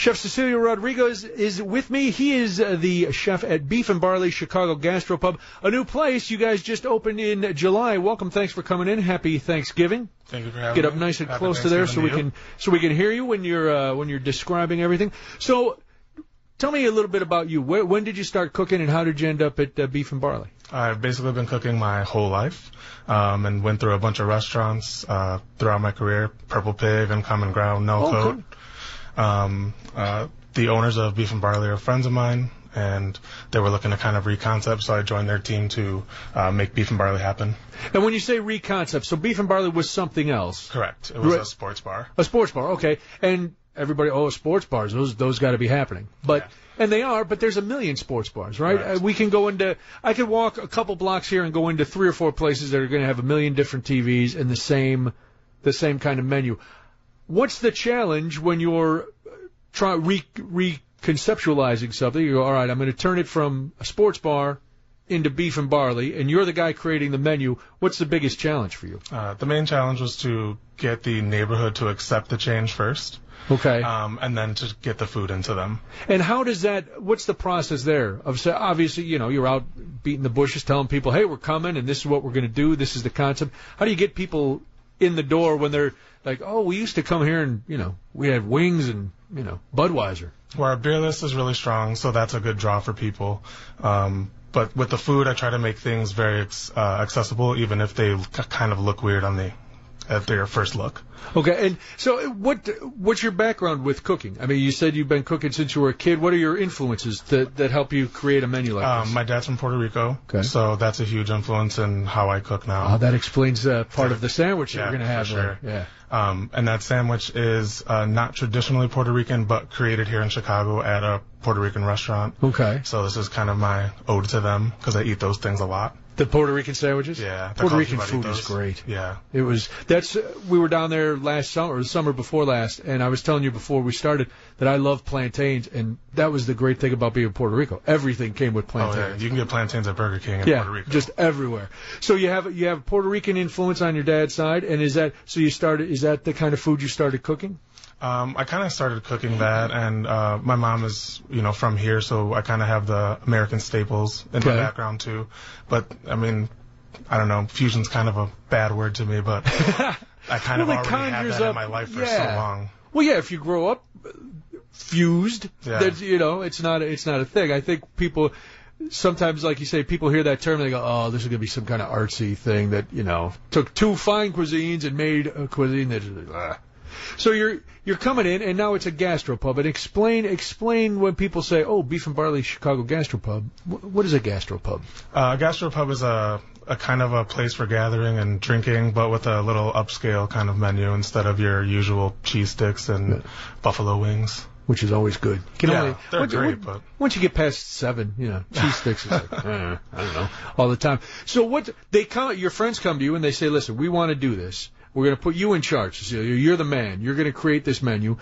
Chef Cecilio Rodriguez is with me. He is the chef at Beef and Barley Chicago Gastropub, a new place you guys just opened in July. Welcome. Thanks for coming in. Happy Thanksgiving. Thank you for having me. Get up nice and close to there so we can hear you when you're describing everything. So, tell me a little bit about you. When did you start cooking, and how did you end up at Beef and Barley? I've basically been cooking my whole life, and went through a bunch of restaurants throughout my career. Purple Pig, Uncommon Ground, No Coat. The owners of Beef and Barley are friends of mine, and they were looking to kind of reconcept, so I joined their team to make Beef and Barley happen. And when you say reconcept, so Beef and Barley was something else? Correct. It was a sports bar. A sports bar, okay. And everybody, sports bars, those got to be happening. But yeah. And they are, but there's a million sports bars, right? We can go into, I could walk a couple blocks here and go into 3 or 4 places that are going to have a million different TVs and the same kind of menu. What's the challenge when you're reconceptualizing something? You go, all right, I'm going to turn it from a sports bar into Beef and Barley, and you're the guy creating the menu. What's the biggest challenge for you? The main challenge was to get the neighborhood to accept the change first. Okay. And then to get the food into them. And how does that, what's the process there? Obviously, you're out beating the bushes, telling people, hey, we're coming, and this is what we're going to do, this is the concept. How do you get people in the door when they're like, oh, we used to come here and, we had wings and, Budweiser? Well, our beer list is really strong, so that's a good draw for people. But with the food, I try to make things very accessible, even if they kind of look weird at their first look. Okay, and so what's your background with cooking? I mean, you said you've been cooking since you were a kid. What are your influences that help you create a menu like this? My dad's from Puerto Rico, so that's a huge influence in how I cook now. Oh, that explains part of the sandwich that we're going to have. Sure. Yeah. And that sandwich is not traditionally Puerto Rican, but created here in Chicago at a Puerto Rican restaurant. Okay. So this is kind of my ode to them, because I eat those things a lot. The Puerto Rican sandwiches? Yeah. Puerto Rican food is great. Yeah. We were down there last summer, or the summer before last, and I was telling you before we started that I love plantains, and that was the great thing about being in Puerto Rico. Everything came with plantains. Oh, yeah. You can get plantains at Burger King in Puerto Rico. Just everywhere. So you have Puerto Rican influence on your dad's side, and is that the kind of food you started cooking? I kind of started cooking that, and my mom is, from here, so I kind of have the American staples in my background too. But I mean, I don't know, fusion's kind of a bad word to me, but I kind of already had that in my life for so long. Well, yeah, if you grow up fused, it's not a thing. I think people sometimes, like you say, people hear that term and they go, oh, this is going to be some kind of artsy thing that, took 2 fine cuisines and made a cuisine that So you're coming in, and now it's a gastropub. And explain when people say, oh, Beef and Barley Chicago Gastropub. What is a gastropub? A gastropub is a kind of a place for gathering and drinking, but with a little upscale kind of menu instead of your usual cheese sticks and buffalo wings. Which is always good. They're great, but once you get past 7, cheese sticks is like, I don't know, all the time. So your friends come to you and they say, listen, we want to do this. We're going to put you in charge, Cecilio. You're the man. You're going to create this menu.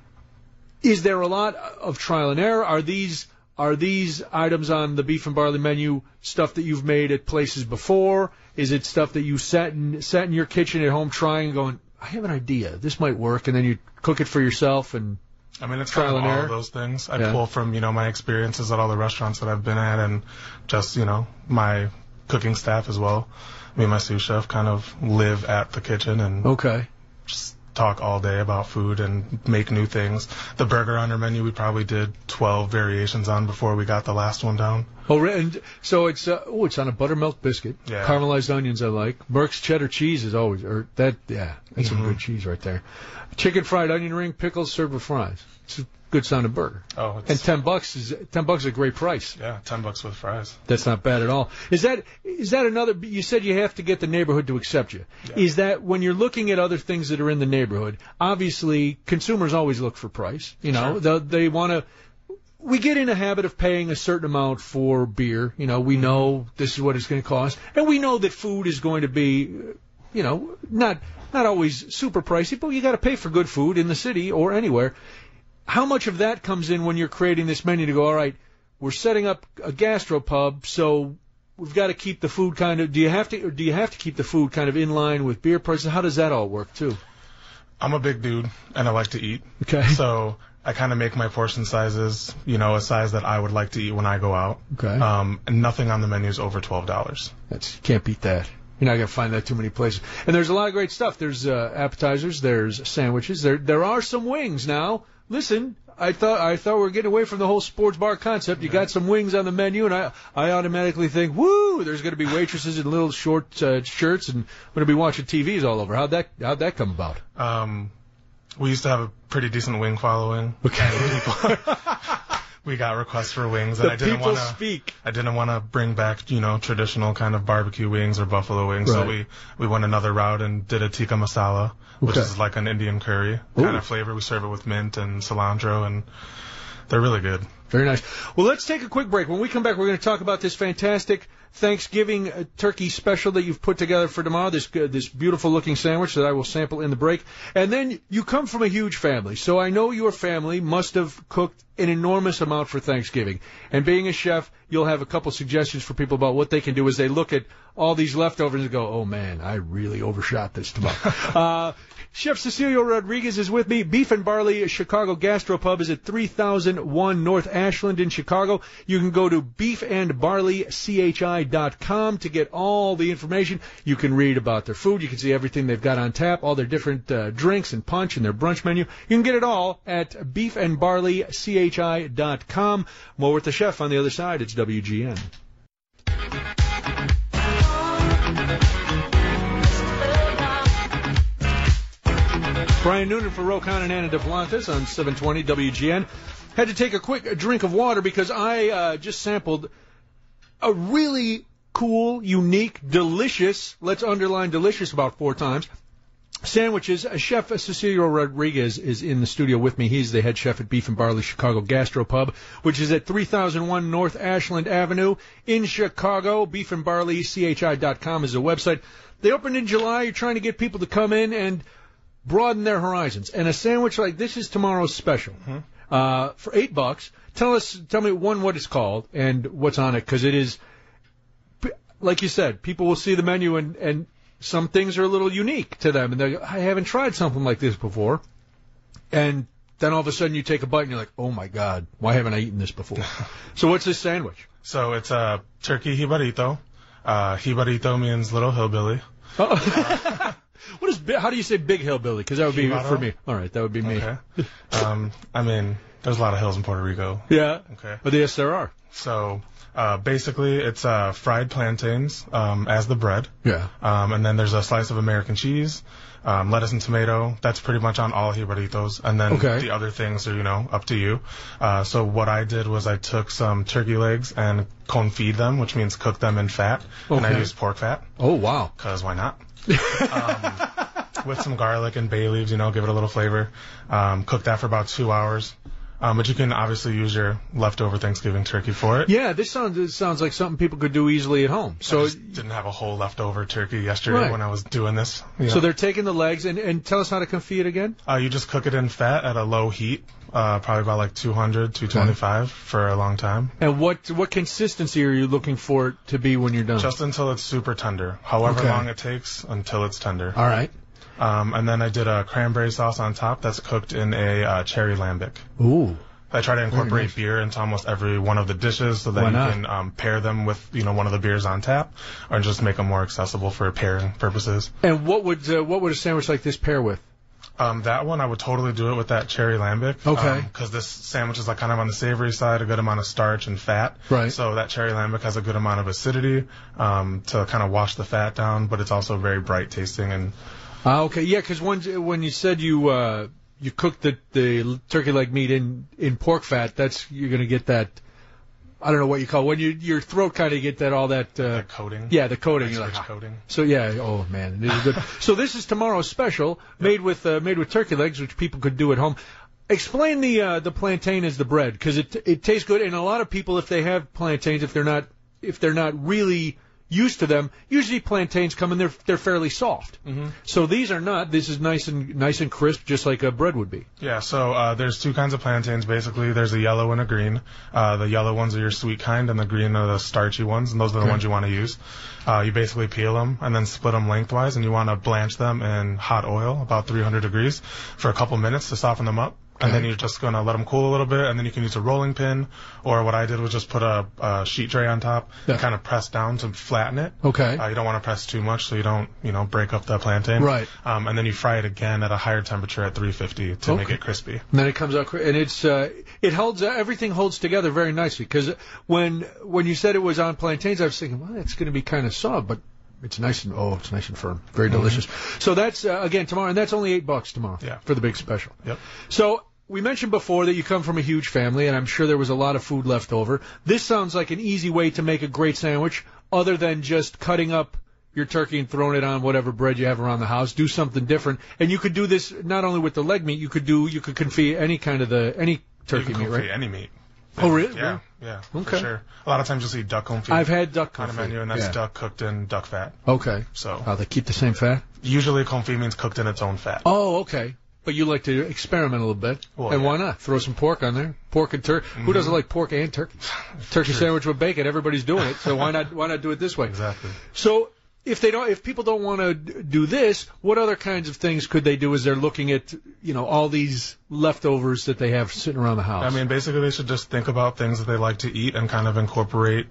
Is there a lot of trial and error? Are these items on the Beef and Barley menu stuff that you've made at places before? Is it stuff that you sat in your kitchen at home trying and going, I have an idea. This might work, and then you cook it for yourself and I mean, it's trial and error. All of those things. I pull from, my experiences at all the restaurants that I've been at, and just, my cooking staff as well. Me and my sous chef kind of live at the kitchen and just talk all day about food and make new things. The burger on our menu, we probably did 12 variations on before we got the last one down. Oh, and so it's on a buttermilk biscuit. Yeah. Caramelized onions I like. Burke's cheddar cheese is always, that's some good cheese right there. Chicken fried onion ring, pickles served with fries. It's a good sounding burger. Oh, and $10 is a great price. Yeah, $10 with fries. That's not bad at all. Is that another? You said you have to get the neighborhood to accept you. Yeah. Is that when you're looking at other things that are in the neighborhood? Obviously, consumers always look for price. Sure. They want to. We get in a habit of paying a certain amount for beer. We know this is what it's going to cost, and we know that food is going to be, not always super pricey, but you got to pay for good food in the city or anywhere. How much of that comes in when you're creating this menu to go, all right, we're setting up a gastropub, so we've got to keep the food kind of, do you have to keep the food kind of in line with beer prices? How does that all work too? I'm a big dude and I like to eat. Okay. So I kind of make my portion sizes, you know, a size that I would like to eat when I go out. Okay. And nothing on the menu is over $12. You can't beat that. You're not going to find that too many places. And there's a lot of great stuff. There's appetizers. There's sandwiches. There are some wings now. Listen, I thought we were getting away from the whole sports bar concept. You got some wings on the menu, and I automatically think, woo, there's going to be waitresses in little short shirts, and we're going to be watching TVs all over. How'd that come about? We used to have a pretty decent wing following. Okay. We got requests for wings, and I didn't want to bring back, you know, traditional kind of barbecue wings or buffalo wings. Right. So we went another route and did a tikka masala, which is like an Indian curry kind of flavor. We serve it with mint and cilantro, and they're really good. Very nice. Well, let's take a quick break. When we come back, we're going to talk about this fantastic Thanksgiving turkey special that you've put together for tomorrow, this beautiful-looking sandwich that I will sample in the break. And then you come from a huge family, so I know your family must have cooked an enormous amount for Thanksgiving. And being a chef, you'll have a couple suggestions for people about what they can do as they look at all these leftovers and go, oh, man, I really overshot this tomorrow. Chef Cecilio Rodriguez is with me. Beef and Barley Chicago Gastropub is at 3001 North Ashland in Chicago. You can go to beefandbarleychi.com to get all the information. You can read about their food. You can see everything they've got on tap, all their different drinks and punch and their brunch menu. You can get it all at beefandbarleychi.com. More with the chef on the other side. It's WGN. Brian Noonan for Rocon and Anna Duplantis on 720 WGN. Had to take a quick drink of water because I just sampled a really cool, unique, delicious, let's underline delicious about 4 times, sandwiches. Chef Cecilio Rodriguez is in the studio with me. He's the head chef at Beef and Barley Chicago Gastropub, which is at 3001 North Ashland Avenue in Chicago. Beefandbarleychi.com is the website. They opened in July. You're trying to get people to come in and broaden their horizons. And a sandwich like this is tomorrow's special. For $8. Tell me what it's called and what's on it, because it is, like you said, people will see the menu and some things are a little unique to them, and they go, I haven't tried something like this before. And then all of a sudden you take a bite and you're like, oh my God, why haven't I eaten this before? So what's this sandwich? So it's a turkey jibarito. Jibarito means little hillbilly. How do you say big hillbilly? Because that would be for me. All right, that would be me. Okay. I mean, there's a lot of hills in Puerto Rico. Yeah. Okay. But yes, there are. So basically, it's fried plantains as the bread. Yeah. And then there's a slice of American cheese, lettuce and tomato. That's pretty much on all jibaritos. And then the other things are, you know, up to you. So what I did was I took some turkey legs and confit them, which means cook them in fat. Okay. And I used pork fat. Oh, wow. Because why not? With some garlic and bay leaves, you know, give it a little flavor. Cook that for about 2 hours. But you can obviously use your leftover Thanksgiving turkey for it. Yeah, this sounds like something people could do easily at home. So I just didn't have a whole leftover turkey yesterday when I was doing this. You know. So they're taking the legs, and tell us how to confit it again? You just cook it in fat at a low heat, probably about like 200, 225 for a long time. And what consistency are you looking for it to be when you're done? Just until it's super tender. However long it takes until it's tender. All right. And then I did a cranberry sauce on top that's cooked in a cherry lambic. Ooh. I try to incorporate beer into almost every one of the dishes so that you can pair them with, you know, one of the beers on tap, or just make them more accessible for pairing purposes. And what would a sandwich like this pair with? That one I would totally do it with that cherry lambic. Okay. Because this sandwich is like kind of on the savory side, a good amount of starch and fat. Right. So that cherry lambic has a good amount of acidity to kind of wash the fat down, but it's also very bright tasting and. Okay, yeah, because when you said you cooked the turkey leg meat in pork fat, you're going to get that, I don't know what you call it, when your throat kind of get that all that the coating. Yeah, the coating. Nice like, coating. So yeah, oh man, it is good. So this is tomorrow's special, made with turkey legs, which people could do at home. Explain the plantain as the bread, because it tastes good, and a lot of people, if they have plantains, if they're not really used to them, usually plantains come and they're fairly soft. Mm-hmm. So these are not. This is nice and crisp, just like a bread would be. Yeah. So there's 2 kinds of plantains basically. There's a yellow and a green. The yellow ones are your sweet kind, and the green are the starchy ones, and those are the ones you want to use. You basically peel them and then split them lengthwise, and you want to blanch them in hot oil, about 300 degrees, for a couple minutes to soften them up. And then you're just going to let them cool a little bit, and then you can use a rolling pin, or what I did was just put a sheet tray on top and kind of press down to flatten it. Okay. You don't want to press too much so you don't, break up the plantain. Right. And then you fry it again at a higher temperature at 350 to make it crispy. And then it comes out, and it holds, everything holds together very nicely, because when you said it was on plantains, I was thinking, well, it's going to be kind of soft, but it's nice and firm. Very delicious. So that's, again, tomorrow, and that's only $8 tomorrow for the big special. Yep. So we mentioned before that you come from a huge family, and I'm sure there was a lot of food left over. This sounds like an easy way to make a great sandwich, other than just cutting up your turkey and throwing it on whatever bread you have around the house. Do something different. And you could do this not only with the leg meat, you could confit any kind of any turkey meat, right? Any meat. Oh, really? Yeah, okay. For sure. A lot of times you'll see duck confit. I've had duck confit on a menu, and that's duck cooked in duck fat. Okay. So. They keep the same fat? Usually confit means cooked in its own fat. Oh, okay. But you like to experiment a little bit. Well, and why not? Throw some pork on there. Pork and turkey. Who doesn't like pork and turkey? Turkey sandwich with bacon. Everybody's doing it. So why not do it this way? Exactly. So if people don't want to do this, what other kinds of things could they do as they're looking at, all these leftovers that they have sitting around the house? I mean, basically they should just think about things that they like to eat and kind of incorporate,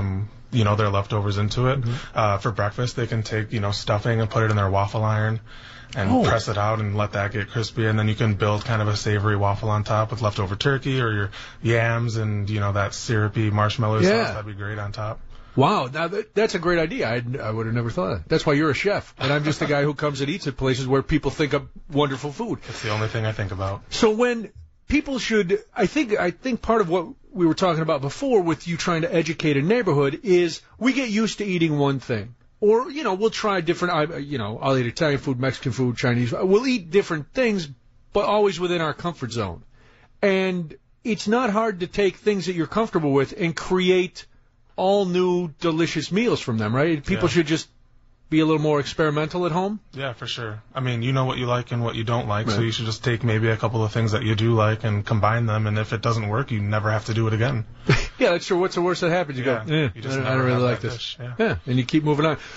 their leftovers into it. For breakfast, they can take, stuffing and put it in their waffle iron and press it out and let that get crispy. And then you can build kind of a savory waffle on top with leftover turkey or your yams and, that syrupy marshmallow sauce. That'd be great on top. Wow, now that's a great idea. I would have never thought of that. That's why you're a chef, and I'm just a guy who comes and eats at places where people think of wonderful food. It's the only thing I think about. So when people should, I think part of what we were talking about before with you trying to educate a neighborhood is we get used to eating one thing. Or, we'll try different, I'll eat Italian food, Mexican food, Chinese. We'll eat different things, but always within our comfort zone. And it's not hard to take things that you're comfortable with and create all new delicious meals from them, right? People should just be a little more experimental at home. Yeah, for sure. I mean, you know what you like and what you don't like, so you should just take maybe a couple of things that you do like and combine them, and if it doesn't work, you never have to do it again. Yeah, that's true. What's the worst that happens? You go, you just I don't really like this. Yeah, and you keep moving on.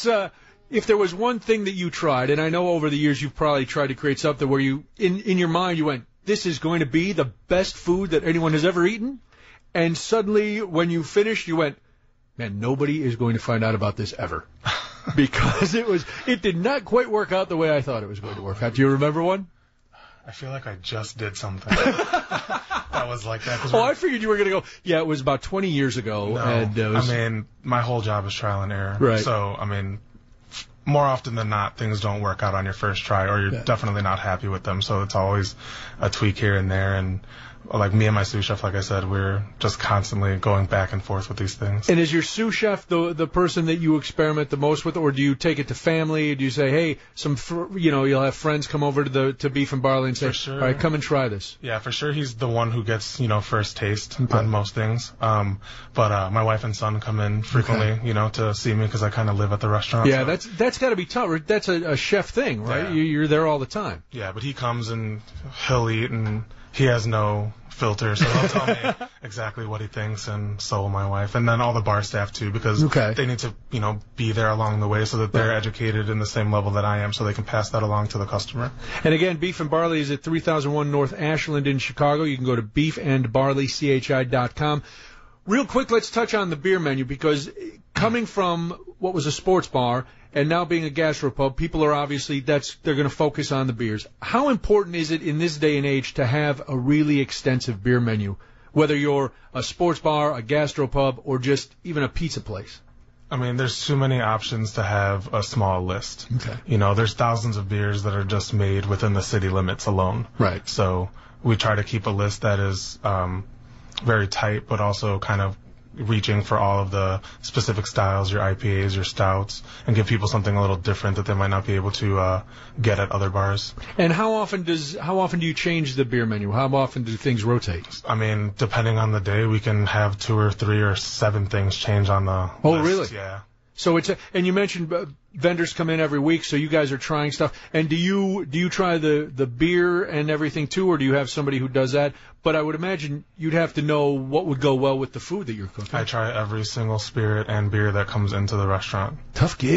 If there was one thing that you tried, and I know over the years you've probably tried to create something where you, in your mind, you went, this is going to be the best food that anyone has ever eaten, and suddenly when you finished, you went, man, nobody is going to find out about this ever. Because it did not quite work out the way I thought it was going to work out. Do you remember one? I feel like I just did something that was like that. I figured you were going to go, it was about 20 years ago. No, and my whole job is trial and error. Right. So, more often than not, things don't work out on your first try, or you're definitely not happy with them. So it's always a tweak here and there. And like me and my sous chef, like I said, we're just constantly going back and forth with these things. And is your sous chef the person that you experiment the most with, or do you take it to family? Do you say, hey, you'll have friends come over to Beef and Barley and say, all right, come and try this? Yeah, for sure. He's the one who gets, first taste on most things. But my wife and son come in frequently, to see me because I kind of live at the restaurant. Yeah, so. That's got to be tough. That's a chef thing, right? Yeah. You're there all the time. Yeah, but he comes and he'll eat, and he has no filter, so he'll tell me exactly what he thinks, and so will my wife. And then all the bar staff, too, because they need to, be there along the way so that they're educated in the same level that I am, so they can pass that along to the customer. And again, Beef and Barley is at 3001 North Ashland in Chicago. You can go to beefandbarleychi.com. Real quick, let's touch on the beer menu, because coming from what was a sports bar and now being a gastropub, people are obviously, they're going to focus on the beers. How important is it in this day and age to have a really extensive beer menu, whether you're a sports bar, a gastropub, or just even a pizza place? There's too many options to have a small list. Okay. There's thousands of beers that are just made within the city limits alone. Right. So we try to keep a list that is very tight, but also kind of reaching for all of the specific styles, your IPAs, your stouts, and give people something a little different that they might not be able to get at other bars. And how often do you change the beer menu? How often do things rotate? Depending on the day, we can have 2 or 3 or 7 things change on the list. Oh, really? Yeah. So and you mentioned vendors come in every week, so you guys are trying stuff. And do you try the beer and everything too, or do you have somebody who does that? But I would imagine you'd have to know what would go well with the food that you're cooking. I try every single spirit and beer that comes into the restaurant. Tough gig.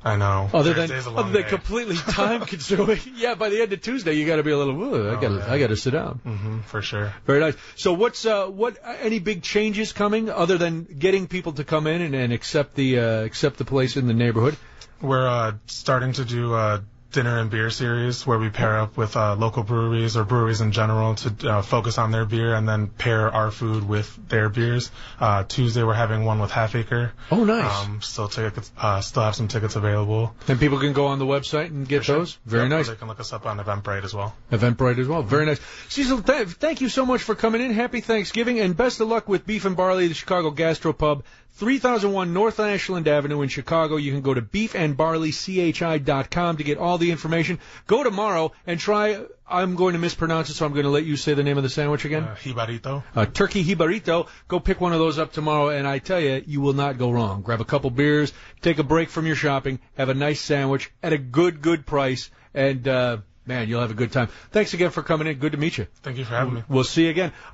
I know. Other than completely time consuming. Yeah, by the end of Tuesday, you got to be a little. I got to sit down. Mm-hmm, for sure. Very nice. So what's any big changes coming other than getting people to come in and accept the place in the neighborhood? We're starting to do dinner and beer series where we pair up with local breweries or breweries in general to focus on their beer and then pair our food with their beers. Tuesday we're having one with Half Acre. Oh, nice. Still have some tickets available. And people can go on the website and get those? Very nice. They can look us up on Eventbrite as well. Eventbrite as well. Very nice. Cecil, thank you so much for coming in. Happy Thanksgiving and best of luck with Beef and Barley, the Chicago Gastropub. 3001 North Ashland Avenue in Chicago. You can go to beefandbarleychi.com to get all the information. Go tomorrow and try, I'm going to mispronounce it, so I'm going to let you say the name of the sandwich again. Jibarito. Turkey Jibarito. Go pick one of those up tomorrow, and I tell you, you will not go wrong. Grab a couple beers, take a break from your shopping, have a nice sandwich at a good price, and, man, you'll have a good time. Thanks again for coming in. Good to meet you. Thank you for having me. We'll see you again.